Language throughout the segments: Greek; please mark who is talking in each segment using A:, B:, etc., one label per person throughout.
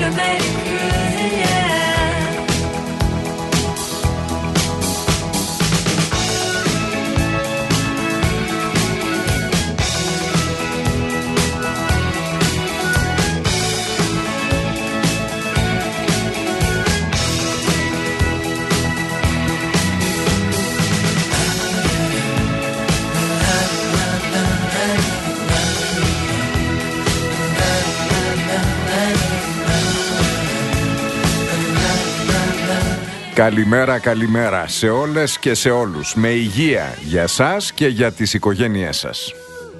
A: have made it good, yeah.
B: Καλημέρα, καλημέρα σε όλες και σε όλους. Με υγεία για σας και για τις οικογένειές σας.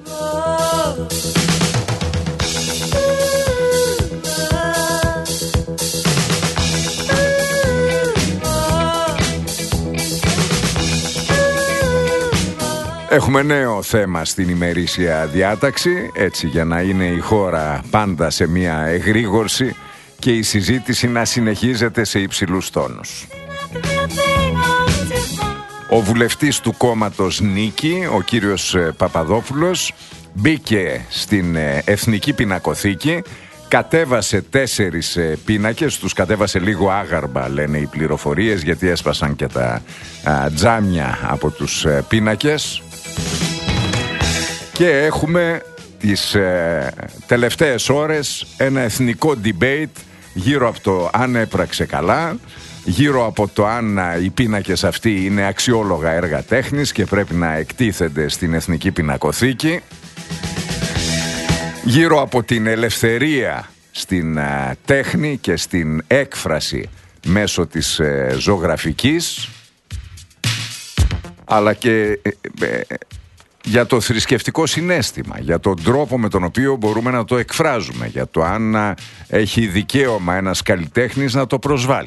B: Έχουμε νέο θέμα στην ημερήσια διάταξη, έτσι για να είναι η χώρα πάντα σε μια εγρήγορση και η συζήτηση να συνεχίζεται σε υψηλούς τόνους. Ο βουλευτής του κόμματος Νίκη, ο κύριος Παπαδόπουλος, μπήκε στην Εθνική Πινακοθήκη, κατέβασε 4 πίνακες, τους κατέβασε λίγο άγαρμπα λένε οι πληροφορίες, γιατί έσπασαν και τα τζάμια από τους πίνακες, και έχουμε τις τελευταίες ώρες ένα εθνικό debate γύρω από το αν έπραξε καλά, γύρω από το αν οι πίνακες αυτοί είναι αξιόλογα έργα τέχνης και πρέπει να εκτίθενται στην Εθνική Πινακοθήκη, γύρω από την ελευθερία στην τέχνη και στην έκφραση μέσω της ζωγραφικής, αλλά και για το θρησκευτικό συναίσθημα, για τον τρόπο με τον οποίο μπορούμε να το εκφράζουμε, για το αν έχει δικαίωμα ένας καλλιτέχνης να το προσβάλλει.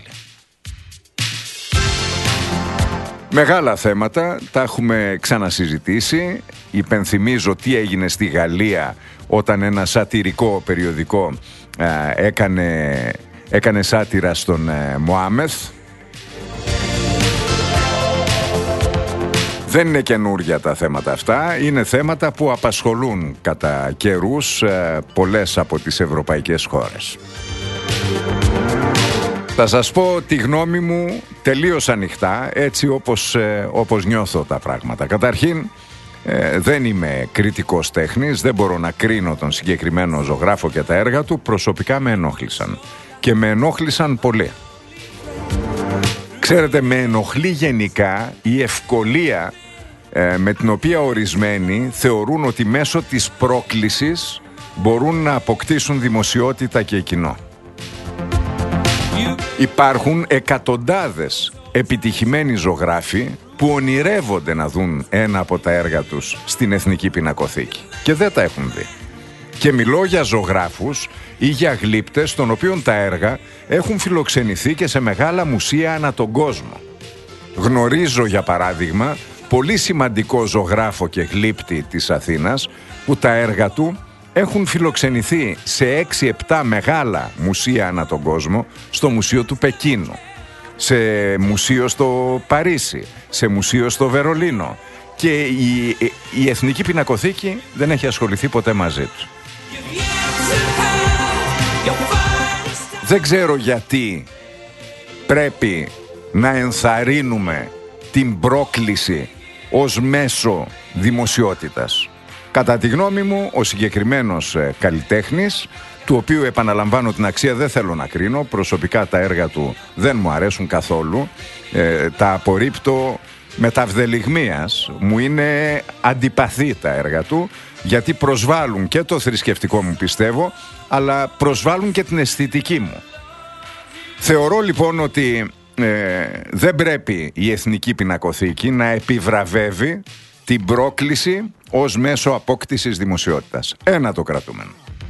B: Μεγάλα θέματα, τα έχουμε ξανασυζητήσει. Υπενθυμίζω τι έγινε στη Γαλλία όταν ένα σατυρικό περιοδικό έκανε σάτυρα στον Μωάμεθ. Δεν είναι καινούρια τα θέματα αυτά, είναι θέματα που απασχολούν κατά καιρούς πολλές από τις ευρωπαϊκές χώρες. Θα σας πω τη γνώμη μου τελείως ανοιχτά, έτσι όπως νιώθω τα πράγματα. Καταρχήν, δεν είμαι κριτικός τέχνης, δεν μπορώ να κρίνω τον συγκεκριμένο ζωγράφο και τα έργα του. Προσωπικά με ενόχλησαν και με ενόχλησαν πολύ. Ξέρετε, με ενοχλεί γενικά η ευκολία με την οποία ορισμένοι θεωρούν ότι μέσω της πρόκλησης μπορούν να αποκτήσουν δημοσιότητα και κοινό. Υπάρχουν εκατοντάδες επιτυχημένοι ζωγράφοι που ονειρεύονται να δουν ένα από τα έργα τους στην Εθνική Πινακοθήκη και δεν τα έχουν δει. Και μιλώ για ζωγράφους ή για γλύπτες των οποίων τα έργα έχουν φιλοξενηθεί και σε μεγάλα μουσεία ανά τον κόσμο. Γνωρίζω για παράδειγμα πολύ σημαντικό ζωγράφο και γλύπτη της Αθήνας που τα έργα του έχουν φιλοξενηθεί σε 6-7 μεγάλα μουσεία ανά τον κόσμο, στο Μουσείο του Πεκίνου, σε μουσείο στο Παρίσι, σε μουσείο στο Βερολίνο, και η Εθνική Πινακοθήκη δεν έχει ασχοληθεί ποτέ μαζί του. Δεν ξέρω γιατί πρέπει να ενθαρρύνουμε την πρόκληση ως μέσο δημοσιότητας. Κατά τη γνώμη μου, ο συγκεκριμένος καλλιτέχνης, του οποίου επαναλαμβάνω την αξία δεν θέλω να κρίνω, προσωπικά τα έργα του δεν μου αρέσουν καθόλου, τα απορρίπτω με ταυδελιγμίας, μου είναι αντιπαθή τα έργα του, γιατί προσβάλλουν και το θρησκευτικό μου πιστεύω, αλλά προσβάλλουν και την αισθητική μου. Θεωρώ λοιπόν ότι δεν πρέπει η Εθνική Πινακοθήκη να επιβραβεύει την πρόκληση ως μέσο απόκτησης δημοσιότητας. Ένα το κρατούμενο.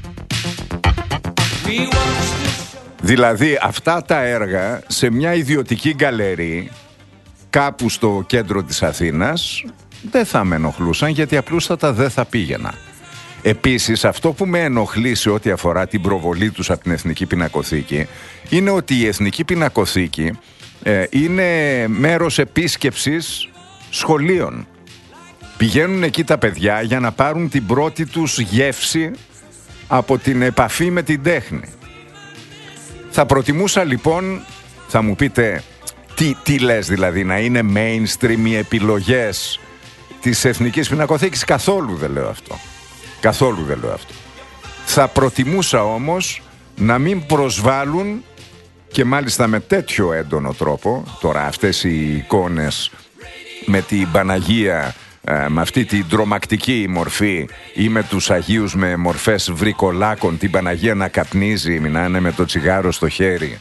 B: Δηλαδή αυτά τα έργα σε μια ιδιωτική γκαλερί κάπου στο κέντρο της Αθήνας δεν θα με ενοχλούσαν, γιατί απλούστατα δεν θα πήγαινα. Επίσης, αυτό που με ενοχλεί σε ό,τι αφορά την προβολή τους από την Εθνική Πινακοθήκη είναι ότι η Εθνική Πινακοθήκη είναι μέρος επίσκεψης σχολείων. Πηγαίνουν εκεί τα παιδιά για να πάρουν την πρώτη τους γεύση από την επαφή με την τέχνη. Θα προτιμούσα λοιπόν, θα μου πείτε, τι λες δηλαδή, να είναι mainstream οι επιλογές της Εθνικής Πινακοθήκης? Καθόλου δεν λέω αυτό. Καθόλου δεν λέω αυτό. Θα προτιμούσα όμως να μην προσβάλλουν, και μάλιστα με τέτοιο έντονο τρόπο, τώρα αυτές οι εικόνες με την Παναγία, με αυτή την τρομακτική μορφή, ή με τους Αγίους με μορφές βρικολάκων, την Παναγία να καπνίζει, να είναι με το τσιγάρο στο χέρι.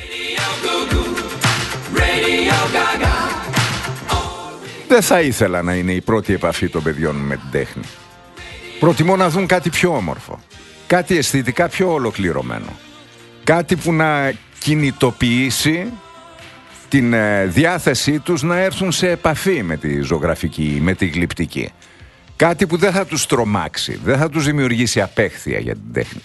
B: Δεν θα ήθελα να είναι η πρώτη επαφή των παιδιών με την τέχνη. Προτιμώ να δουν κάτι πιο όμορφο, κάτι αισθητικά πιο ολοκληρωμένο, κάτι που να κινητοποιήσει την διάθεσή τους να έρθουν σε επαφή με τη ζωγραφική, με τη γλυπτική. Κάτι που δεν θα τους τρομάξει, δεν θα τους δημιουργήσει απέχθεια για την τέχνη.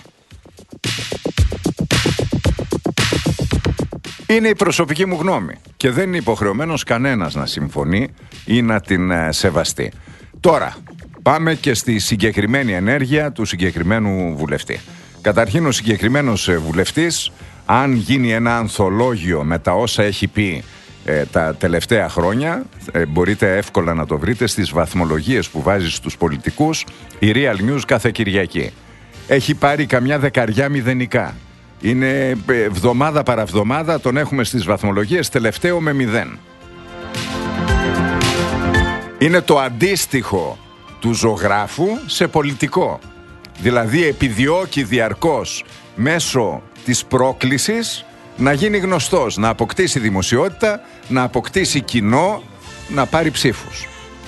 B: Είναι η προσωπική μου γνώμη και δεν είναι υποχρεωμένος κανένας να συμφωνεί ή να την σεβαστεί. Τώρα, πάμε και στη συγκεκριμένη ενέργεια του συγκεκριμένου βουλευτή. Καταρχήν, ο συγκεκριμένος βουλευτής, αν γίνει ένα ανθολόγιο με τα όσα έχει πει τα τελευταία χρόνια, μπορείτε εύκολα να το βρείτε στις βαθμολογίες που βάζει στους πολιτικούς η Real News κάθε Κυριακή. Έχει πάρει καμιά 10 μηδενικά. Είναι εβδομάδα παραβδομάδα, τον έχουμε στις βαθμολογίες, τελευταίο με 0. Είναι το αντίστοιχο του ζωγράφου σε πολιτικό. Δηλαδή επιδιώκει διαρκώς μέσω της πρόκλησης να γίνει γνωστός, να αποκτήσει δημοσιότητα, να αποκτήσει κοινό, να πάρει ψήφους.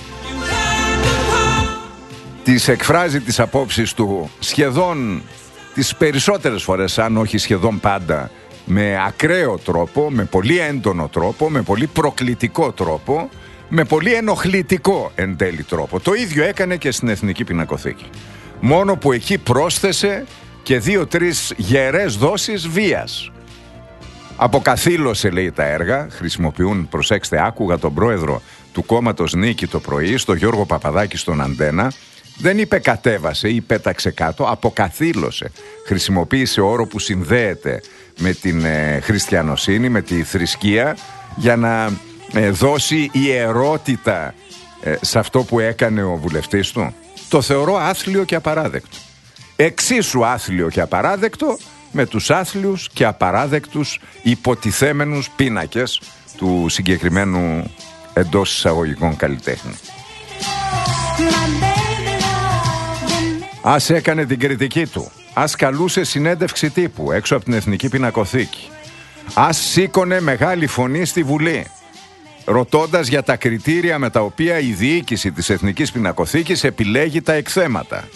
B: Τις εκφράζει τις απόψεις του σχεδόν τις περισσότερες φορές, αν όχι σχεδόν πάντα, με ακραίο τρόπο, με πολύ έντονο τρόπο, με πολύ προκλητικό τρόπο, με πολύ ενοχλητικό εν τέλει τρόπο. Το ίδιο έκανε και στην Εθνική Πινακοθήκη. Μόνο που εκεί πρόσθεσε και 2-3 γερές δόσεις βίας. Αποκαθήλωσε, λέει, τα έργα, χρησιμοποιούν, προσέξτε, άκουγα τον πρόεδρο του κόμματος Νίκη το πρωί, στο Γιώργο Παπαδάκη στον Αντένα, δεν είπε κατέβασε ή πέταξε κάτω, αποκαθήλωσε. Χρησιμοποίησε όρο που συνδέεται με την χριστιανοσύνη, με τη θρησκεία, για να δώσει ιερότητα σε αυτό που έκανε ο βουλευτής του. Το θεωρώ άθλιο και απαράδεκτο. Εξίσου άθλιο και απαράδεκτο με τους άθλιους και απαράδεκτους υποτιθέμενους πίνακες του συγκεκριμένου εντός εισαγωγικών καλλιτέχνη. Ας έκανε την κριτική του, ας καλούσε συνέντευξη τύπου έξω από την Εθνική Πινακοθήκη, ας σήκωνε μεγάλη φωνή στη Βουλή, ρωτώντας για τα κριτήρια με τα οποία η διοίκηση της Εθνικής Πινακοθήκης επιλέγει τα εκθέματα.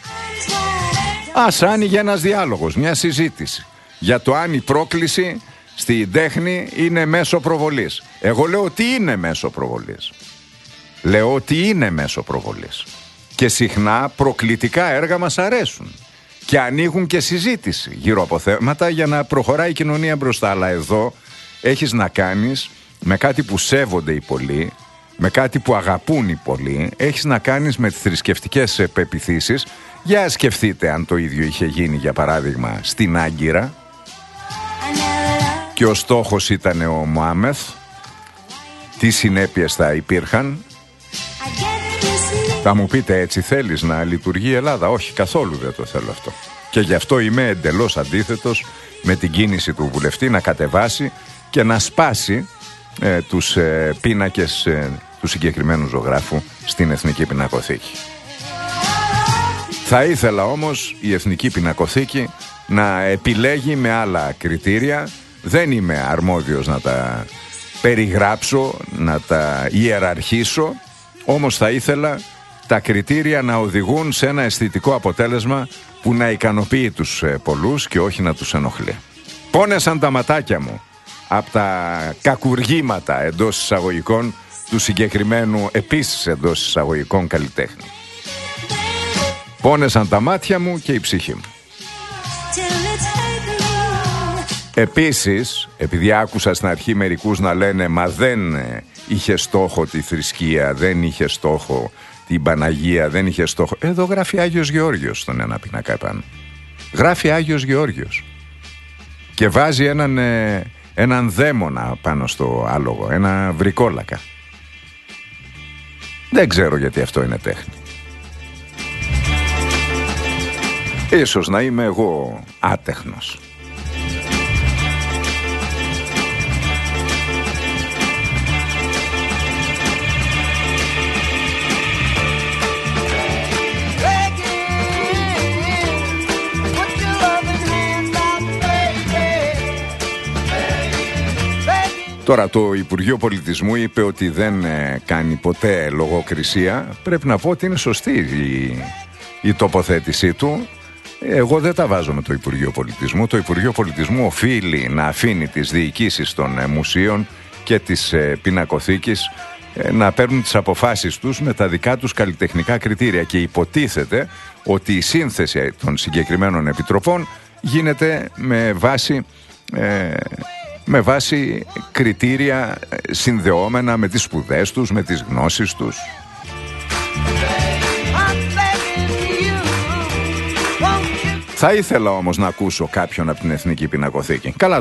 B: Ας άνοιγε ένας διάλογος, μια συζήτηση για το αν η πρόκληση στην τέχνη είναι μέσω προβολής. Εγώ λέω ότι είναι μέσω προβολής. Λέω ότι είναι μέσω προβολής. Και συχνά προκλητικά έργα μας αρέσουν και ανοίγουν και συζήτηση γύρω από θέματα για να προχωράει η κοινωνία μπροστά. Αλλά εδώ έχεις να κάνεις με κάτι που σέβονται οι πολλοί, με κάτι που αγαπούν οι πολλοί, έχεις να κάνεις με τις θρησκευτικές πεποιθήσεις. Για σκεφτείτε αν το ίδιο είχε γίνει, για παράδειγμα, στην Άγκυρα και ο στόχος ήταν ο Μωάμεθ, τι συνέπειες θα υπήρχαν. Θα μου πείτε, έτσι θέλεις να λειτουργεί η Ελλάδα? Όχι, καθόλου δεν το θέλω αυτό. Και γι' αυτό είμαι εντελώς αντίθετος με την κίνηση του βουλευτή να κατεβάσει και να σπάσει τους πίνακες του συγκεκριμένου ζωγράφου στην Εθνική Πινακοθήκη. Θα ήθελα όμως η Εθνική Πινακοθήκη να επιλέγει με άλλα κριτήρια. Δεν είμαι αρμόδιος να τα περιγράψω, να τα ιεραρχήσω, όμως θα ήθελα τα κριτήρια να οδηγούν σε ένα αισθητικό αποτέλεσμα που να ικανοποιεί τους πολλούς και όχι να τους ενοχλεί. Πόνεσαν τα ματάκια μου από τα κακουργήματα εντός εισαγωγικών του συγκεκριμένου επίσης εντός εισαγωγικών καλλιτέχνη. Πόνεσαν τα μάτια μου και η ψυχή μου. Επίσης, επειδή άκουσα στην αρχή μερικούς να λένε «Μα δεν είχε στόχο τη θρησκεία, δεν είχε στόχο την Παναγία, δεν είχε στόχο...» Εδώ γράφει Άγιος Γεώργιος στον ένα πίνακα επάνω. Γράφει Άγιος Γεώργιος. και βάζει έναν δαίμονα πάνω στο άλογο, ένα βρικόλακα. Δεν ξέρω γιατί αυτό είναι τέχνη. Ίσως να είμαι εγώ άτεχνος. Τώρα το Υπουργείο Πολιτισμού είπε ότι δεν κάνει ποτέ λογοκρισία. Πρέπει να πω ότι είναι σωστή η τοποθέτησή του. Εγώ δεν τα βάζω με το Υπουργείο Πολιτισμού. Το Υπουργείο Πολιτισμού οφείλει να αφήνει τις διοικήσεις των μουσείων και της πινακοθήκης να παίρνουν τις αποφάσεις τους με τα δικά τους καλλιτεχνικά κριτήρια, και υποτίθεται ότι η σύνθεση των συγκεκριμένων επιτροπών γίνεται με βάση κριτήρια συνδεόμενα με τις σπουδές τους, με τις γνώσεις τους. Θα ήθελα όμως να ακούσω κάποιον από την Εθνική Πινακοθήκη. Καλά,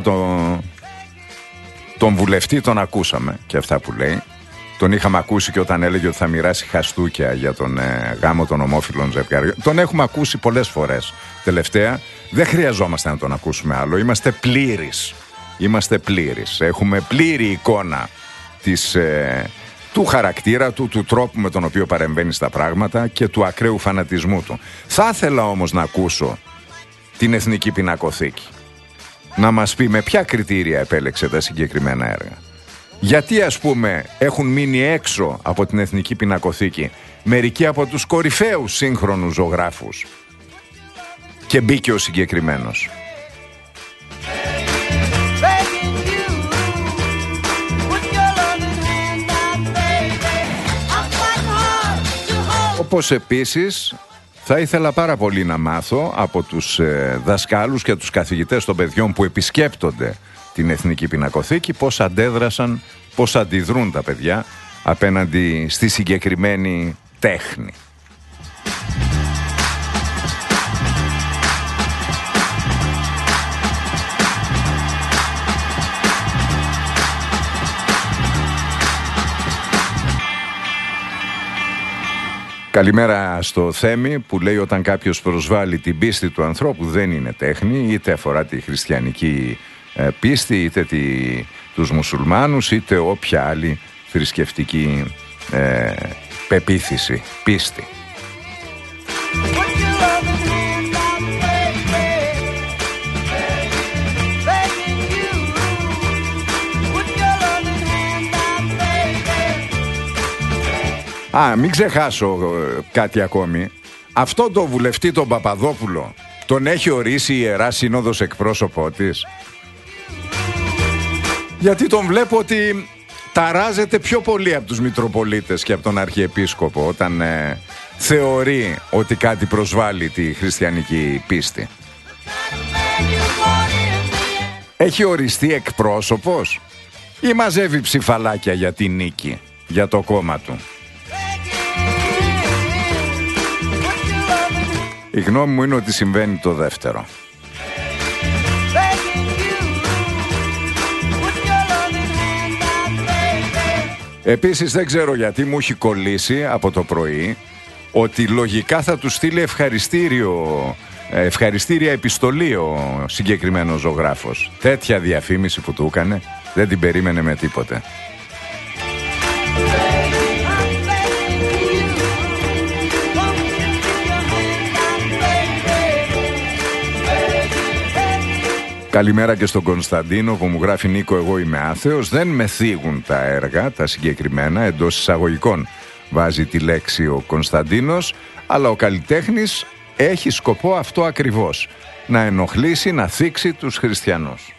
B: τον βουλευτή τον ακούσαμε και αυτά που λέει. Τον είχαμε ακούσει και όταν έλεγε ότι θα μοιράσει χαστούκια για τον γάμο των ομόφυλων ζευγαριών. Τον έχουμε ακούσει πολλές φορές τελευταία. Δεν χρειαζόμαστε να τον ακούσουμε άλλο. Είμαστε πλήρεις. Έχουμε πλήρη εικόνα του χαρακτήρα του, του τρόπου με τον οποίο παρεμβαίνει στα πράγματα και του ακραίου φανατισμού του. Θα ήθελα όμως να ακούσω την Εθνική Πινακοθήκη να μας πει με ποια κριτήρια επέλεξε τα συγκεκριμένα έργα. Γιατί, ας πούμε, έχουν μείνει έξω από την Εθνική Πινακοθήκη μερικοί από τους κορυφαίους σύγχρονους ζωγράφους και μπήκε ο συγκεκριμένος. Όπως επίσης θα ήθελα πάρα πολύ να μάθω από τους δασκάλους και τους καθηγητές των παιδιών που επισκέπτονται την Εθνική Πινακοθήκη πώς αντέδρασαν, πώς αντιδρούν τα παιδιά απέναντι στη συγκεκριμένη τέχνη. Καλημέρα στο Θέμη που λέει όταν κάποιος προσβάλλει την πίστη του ανθρώπου δεν είναι τέχνη, είτε αφορά τη χριστιανική πίστη, είτε τους μουσουλμάνους, είτε όποια άλλη θρησκευτική πεποίθηση, πίστη. Μην ξεχάσω κάτι ακόμη. Αυτό το βουλευτή τον Παπαδόπουλο τον έχει ορίσει η Ιερά Σύνοδος εκπρόσωπό της. Γιατί τον βλέπω ότι ταράζεται πιο πολύ από τους Μητροπολίτες και από τον Αρχιεπίσκοπο όταν θεωρεί ότι κάτι προσβάλλει τη χριστιανική πίστη. Έχει οριστεί εκπρόσωπος ή μαζεύει ψηφαλάκια για τη νίκη, για το κόμμα του? Η γνώμη μου είναι ότι συμβαίνει το δεύτερο. Επίσης δεν ξέρω γιατί μου έχει κολλήσει από το πρωί ότι λογικά θα του στείλει ευχαριστήρια επιστολή ο συγκεκριμένος ζωγράφος. Τέτοια διαφήμιση που του έκανε δεν την περίμενε με τίποτε. Καλημέρα και στον Κωνσταντίνο που μου γράφει Νίκο, εγώ είμαι άθεος. Δεν με θίγουν τα έργα, τα συγκεκριμένα, εντός εισαγωγικών βάζει τη λέξη ο Κωνσταντίνος, αλλά ο καλλιτέχνης έχει σκοπό αυτό ακριβώς, να ενοχλήσει, να θίξει τους χριστιανούς.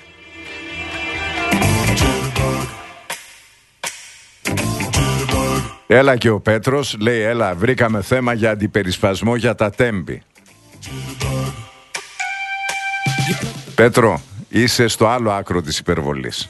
B: Έλα και ο Πέτρος λέει, έλα βρήκαμε θέμα για αντιπερισπασμό για τα τέμπη. Πέτρο, είσαι στο άλλο άκρο της υπερβολής.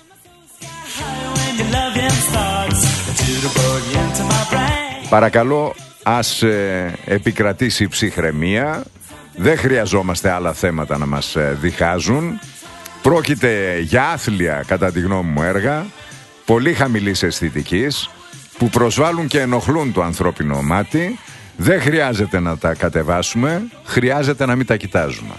B: Παρακαλώ, ας επικρατήσει η ψυχραιμία. Δεν χρειαζόμαστε άλλα θέματα να μας διχάζουν. Πρόκειται για άθλια, κατά τη γνώμη μου, έργα πολύ χαμηλής αισθητικής που προσβάλλουν και ενοχλούν το ανθρώπινο μάτι. Δεν χρειάζεται να τα κατεβάσουμε, χρειάζεται να μην τα κοιτάζουμε.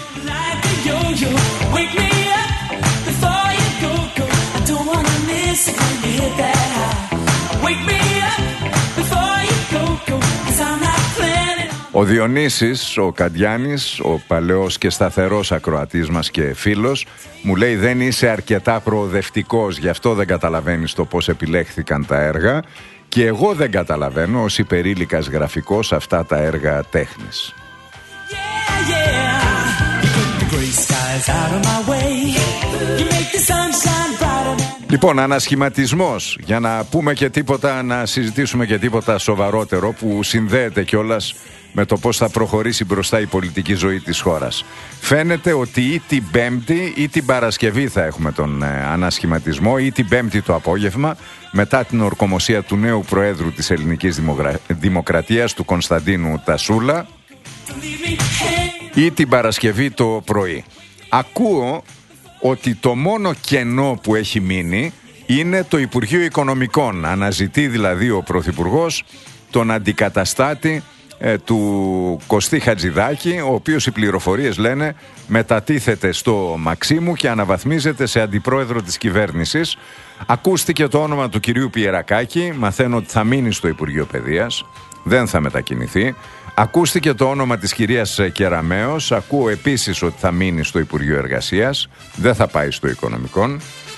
B: Ο Διονύσης, ο Καντιάνης, ο παλαιός και σταθερός ακροατής μας και φίλος, μου λέει δεν είσαι αρκετά προοδευτικός, γι' αυτό δεν καταλαβαίνεις το πώς επιλέχθηκαν τα έργα, και εγώ δεν καταλαβαίνω ως υπερήλικας γραφικός αυτά τα έργα τέχνης. Λοιπόν, ανασχηματισμός, για να πούμε και τίποτα, να συζητήσουμε και τίποτα σοβαρότερο που συνδέεται κιόλας με το πώς θα προχωρήσει μπροστά η πολιτική ζωή της χώρας. Φαίνεται ότι ή την Πέμπτη ή την Παρασκευή θα έχουμε τον ανασχηματισμό, ή την Πέμπτη το απόγευμα, μετά την ορκομοσία του νέου Προέδρου της Ελληνικής Δημοκρατίας, του Κωνσταντίνου Τασούλα, ή την Παρασκευή το πρωί. Ακούω ότι το μόνο κενό που έχει μείνει είναι το Υπουργείο Οικονομικών. Αναζητεί δηλαδή ο Πρωθυπουργός τον αντικαταστάτη του Κωστή Χατζηδάκη, ο οποίος, οι πληροφορίες λένε, μετατίθεται στο Μαξίμου και αναβαθμίζεται σε αντιπρόεδρο της κυβέρνησης. Ακούστηκε το όνομα του κυρίου Πιερακάκη, μαθαίνω ότι θα μείνει στο Υπουργείο Παιδείας, δεν θα μετακινηθεί. Ακούστηκε το όνομα της κυρίας Κεραμέως, ακούω επίσης ότι θα μείνει στο Υπουργείο Εργασίας, δεν θα πάει στο Οικονομικό.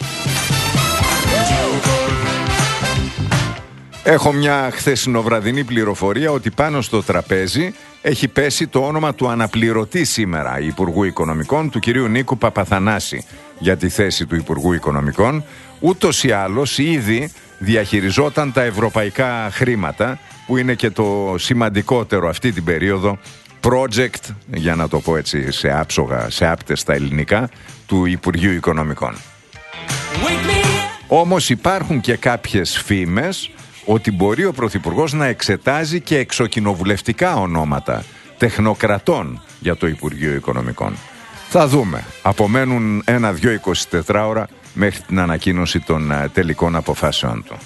B: Έχω μια χθεσινοβραδινή πληροφορία ότι πάνω στο τραπέζι έχει πέσει το όνομα του αναπληρωτή σήμερα Υπουργού Οικονομικών, του κυρίου Νίκου Παπαθανάση, για τη θέση του Υπουργού Οικονομικών. Ούτως ή άλλως ήδη διαχειριζόταν τα ευρωπαϊκά χρήματα, που είναι και το σημαντικότερο αυτή την περίοδο project, για να το πω έτσι σε άψογα, σε άπτες στα ελληνικά, του Υπουργείου Οικονομικών. Όμως υπάρχουν και κάποιες φήμες ότι μπορεί ο Πρωθυπουργός να εξετάζει και εξοκοινοβουλευτικά ονόματα τεχνοκρατών για το Υπουργείο Οικονομικών. Θα δούμε. Απομένουν 1-2 24 ώρα μέχρι την ανακοίνωση των τελικών αποφάσεων του.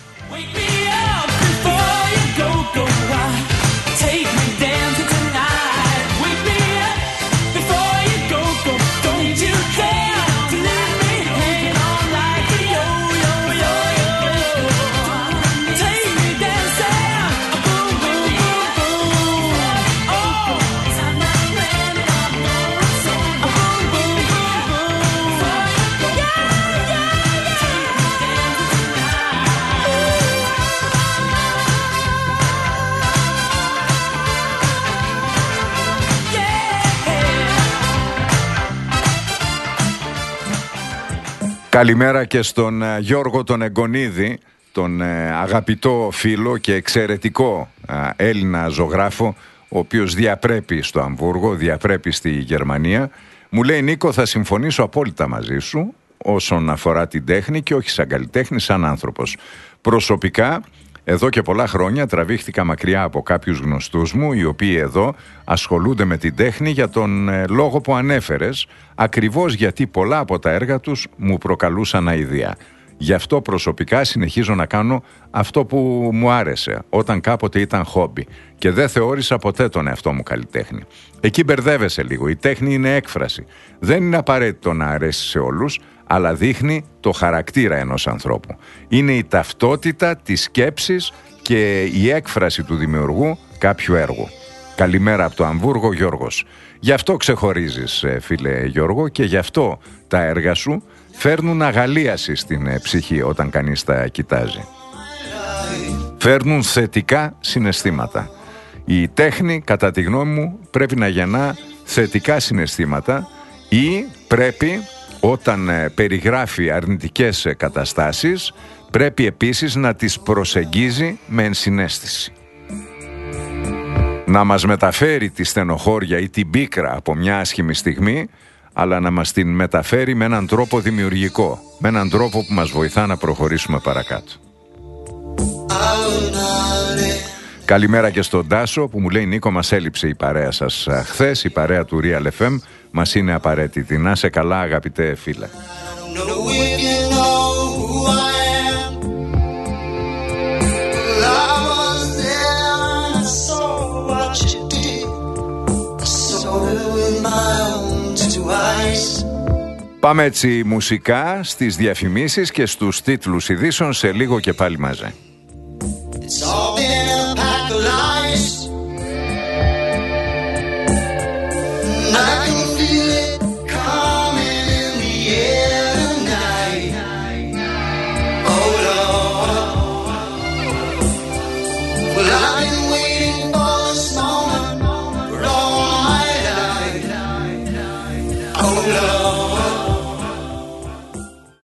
B: Καλημέρα και στον Γιώργο τον Εγκονίδη, τον αγαπητό φίλο και εξαιρετικό Έλληνα ζωγράφο, ο οποίος διαπρέπει στο Αμβούργο, διαπρέπει στη Γερμανία. Μου λέει, Νίκο, θα συμφωνήσω απόλυτα μαζί σου όσον αφορά την τέχνη, και όχι σαν καλλιτέχνη, σαν άνθρωπος. Προσωπικά, εδώ και πολλά χρόνια τραβήχτηκα μακριά από κάποιους γνωστούς μου, οι οποίοι εδώ ασχολούνται με την τέχνη για τον λόγο που ανέφερες, ακριβώς γιατί πολλά από τα έργα τους μου προκαλούσαν αηδία. Γι' αυτό προσωπικά συνεχίζω να κάνω αυτό που μου άρεσε, όταν κάποτε ήταν χόμπι, και δεν θεώρησα ποτέ τον εαυτό μου καλλιτέχνη. Εκεί μπερδεύεσαι λίγο. Η τέχνη είναι έκφραση. Δεν είναι απαραίτητο να αρέσει σε όλους, αλλά δείχνει το χαρακτήρα ενός ανθρώπου. Είναι η ταυτότητα της σκέψης και η έκφραση του δημιουργού κάποιου έργου. Καλημέρα από το Αμβούργο, Γιώργος. Γι' αυτό ξεχωρίζεις, φίλε Γιώργο, και γι' αυτό τα έργα σου φέρνουν αγαλίαση στην ψυχή όταν κανείς τα κοιτάζει. Φέρνουν θετικά συναισθήματα. Η τέχνη, κατά τη γνώμη μου, πρέπει να γεννά θετικά συναισθήματα, ή πρέπει, όταν περιγράφει αρνητικές καταστάσεις, πρέπει επίσης να τις προσεγγίζει με ενσυναίσθηση. Να μας μεταφέρει τη στενοχώρια ή την πίκρα από μια άσχημη στιγμή, αλλά να μας την μεταφέρει με έναν τρόπο δημιουργικό, με έναν τρόπο που μας βοηθά να προχωρήσουμε παρακάτω. Καλημέρα και στον Τάσο που μου λέει, Νίκο, μας έλειψε η παρέα σας χθες, η παρέα του Real FM. μας είναι απαραίτητη. Να σε καλά, αγαπητέ φίλε. Πάμε έτσι μουσικά στις διαφημίσεις και στους τίτλους ειδήσεων σε λίγο και πάλι μαζί.
A: I